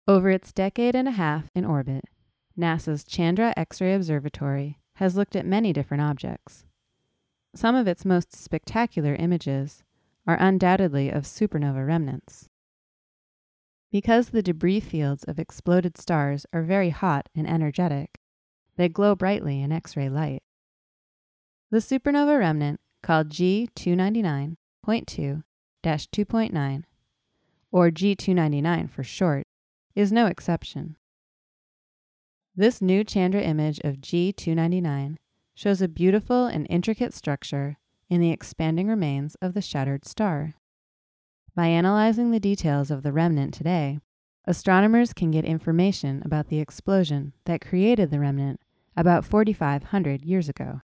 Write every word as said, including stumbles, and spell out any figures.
Over its decade and a half in orbit, NASA's Chandra X-ray Observatory has looked at many different objects. Some of its most spectacular images are undoubtedly of supernova remnants. Because the debris fields of exploded stars are very hot and energetic, they glow brightly in X-ray light. The supernova remnant, called G two ninety-nine point two dash two point nine, or G two ninety-nine for short, is no exception. This new Chandra image of G two ninety-nine shows a beautiful and intricate structure in the expanding remains of the shattered star. By analyzing the details of the remnant today, astronomers can get information about the explosion that created the remnant about forty-five hundred years ago.